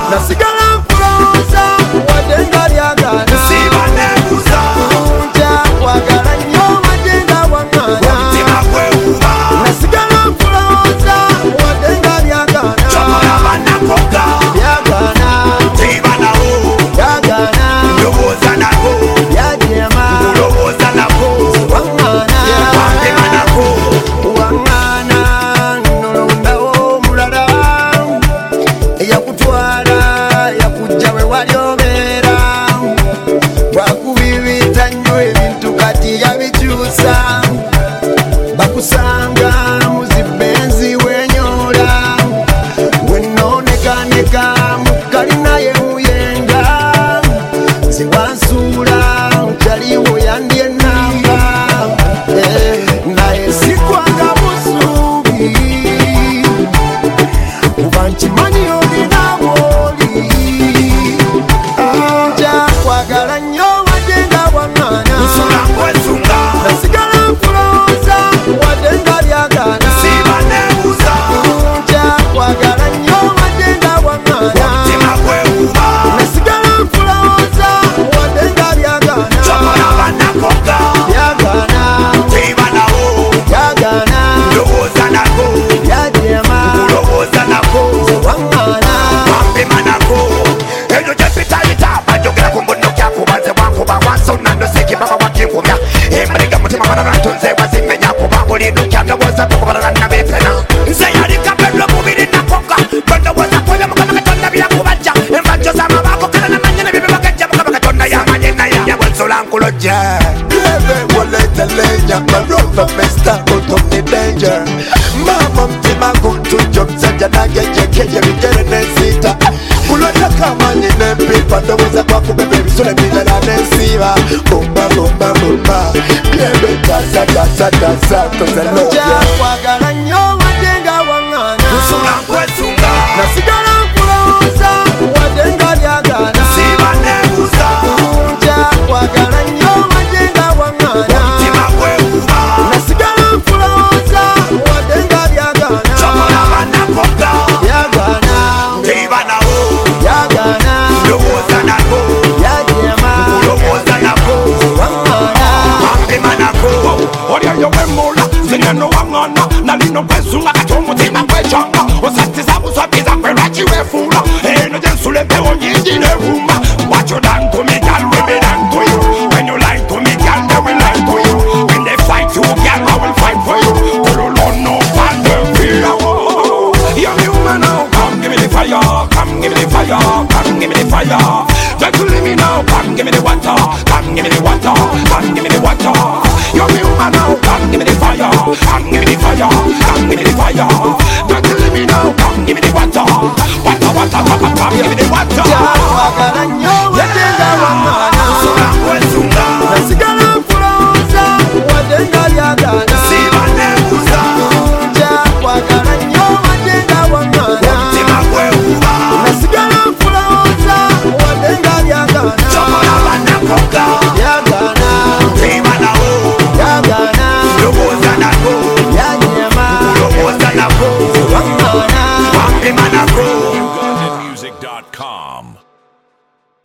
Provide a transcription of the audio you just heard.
nasigala nkulowooza wadde nga lyagana siba nebuuza nja kwagala nnyo wadde nga waŋŋaana omutima gwewuuba nasigala nkulowooza wadde nga lyagana kyomulaba nakoga lyagana siba nawo lyagana ndowooza nako lyajema ndowooza nako waŋŋaana wampima nako waŋŋaana nolondawo omulala eyakutwala yakujja we wali obeera bwakubibita nnyo ebintu kati yabikyusa bakusanga muzibenzi wenyoola wenoonekaneka mukalina ye muyenga zewansuula kyaliwo yandye namba naye sikwanga busuubi kuba nkimanyi olina bwoli nja kwagala nnyo wadde nga waŋŋaana nsula nkwesunga nasigala nkulowooza wadde nga lyagana siba nebuuza nja kwagala nnyo wadde nga waŋŋaana omutima gwewuuba nasigala nkulowooza wadde nga lyagana kyomulaba nakoga lyagana siba nawo lyagana ndowooza nako lyajema ndowooza nako waŋŋaana wampima nako ebyo gyepitayita bajogera ku mbuno kyakubanze bwankuba wansona ndoseki baba wakinkumya emaliga mutima balala ntunze wazimenya kuba bulinukya ndowooza kukubalala nabepena nze yali kabedwe mubiri nakoga bwendowooza kuyo mukama katonda byakubajja envajjo z'amabaako kala namanyene bye bibagajja mukama katonda yamanye naye yabwensula nkulojja leja marova mesta kutumni danger mama mtima kumtujo msanja nagejekeje vigere nesita kulota kama nyine pipa ndoweza kwa kubebe visule milala nesiva bumba bumba bumba klebe tasa tasa tasa tozeloja kwagala nnyo wadde nga waŋŋaana nsula nkwesunga nasigala nkulowooza wadde nga lyagana siba nebuuza nja kwagala nnyo wadde nga waŋŋaana omutima gwewuuba nasigala nkulowooza wadde nga lyagana kyomulaba nakoga lyagana siba nawo lyagana ndowooza nako lyajema ndowooza nako waŋŋaana wampima nako olyayo wemula zineno waŋŋana nalino kwesunga kati omutima gwecanga osatiza buswabiza kwerwaki wefuula eno gyensula empewo nyingi nevuma what you done to me girl we be done to you when you lie to me girl they will lie to you when they fight you girl I will fight for you no fan them fear you're the woman now come give me the fire come give me the fire come give me the fire don't you leave me now come give me the water come give me the water come give me the water you're the woman now come give me the fire come give me the fire come give me the fire don't you leave me now come give me the water water water water come give me the water